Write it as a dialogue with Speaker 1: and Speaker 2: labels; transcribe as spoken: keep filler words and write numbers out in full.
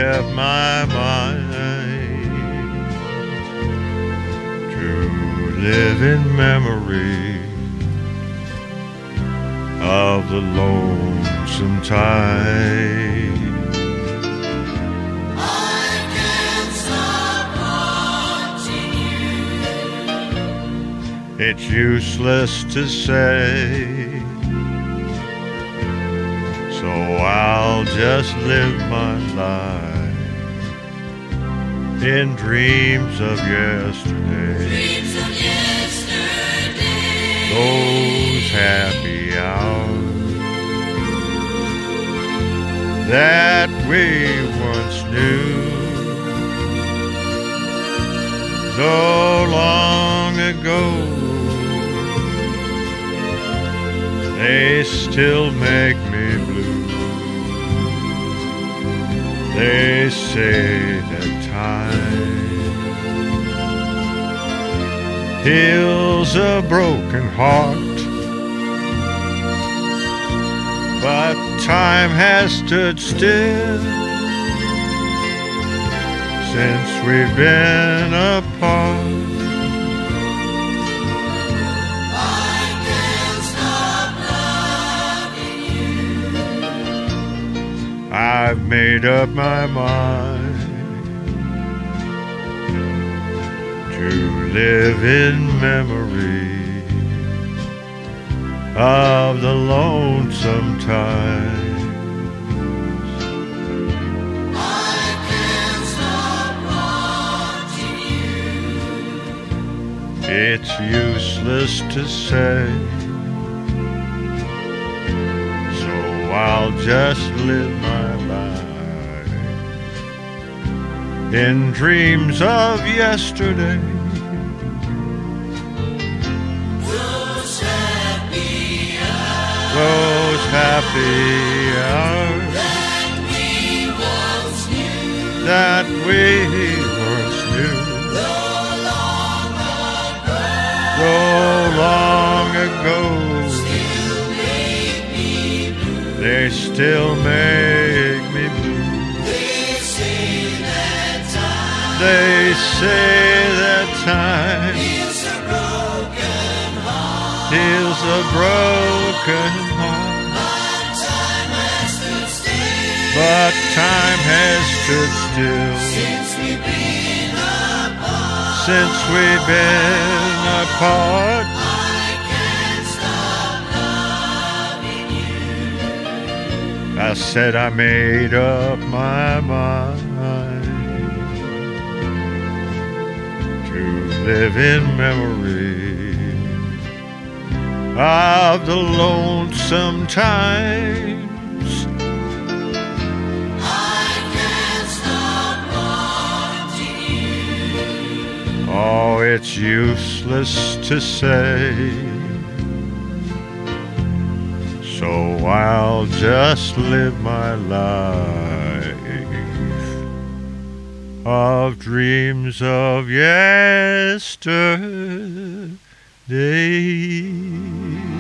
Speaker 1: up my mind to live in memory of the lonesome time.
Speaker 2: I can't stop wanting you.
Speaker 1: It's useless to say, so I'll just live my life in dreams of yesterday.
Speaker 2: Dreams of yesterday.
Speaker 1: Those happy hours that we once knew, so long ago, they still make me blue. They say that time heals a broken heart, but time has stood still since we've been apart.
Speaker 2: I can't stop loving you.
Speaker 1: I've made up my mind to live in memory of the lonesome times.
Speaker 2: I can't stop wanting you.
Speaker 1: It's useless to say, so I'll just live my life in dreams of yesterday.
Speaker 2: Those happy hours
Speaker 1: Those happy hours
Speaker 2: that we once knew.
Speaker 1: that we once knew,
Speaker 2: So long ago,
Speaker 1: so long ago,
Speaker 2: still make me blue.
Speaker 1: they still make me blue.
Speaker 2: They say that time
Speaker 1: They say that time
Speaker 2: heals a broken heart.
Speaker 1: heals a broken heart,
Speaker 2: But time has stood
Speaker 1: but time has stood still
Speaker 2: since we've been apart.
Speaker 1: since we've been apart.
Speaker 2: I can't stop loving you.
Speaker 1: I said I made up my mind to live in memory of the lonesome times.
Speaker 2: I can't stop wanting you.
Speaker 1: Oh, it's useless to say, so I'll just live my life of dreams of yesterday.